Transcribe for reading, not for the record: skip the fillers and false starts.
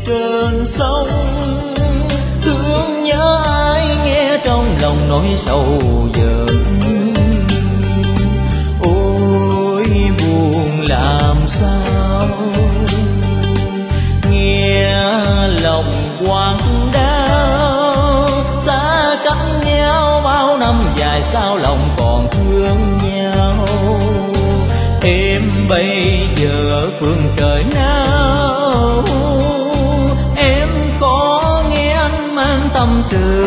trên sông. Thương nhớ ai nghe trong lòng nỗi sầu dần. Ôi buồn làm sao, nghe lòng quặn đau. Xa cách nhau bao năm dài, sao lòng còn thương nhau. Em bây giờ phương trời nào, em có nghe anh mang tâm sự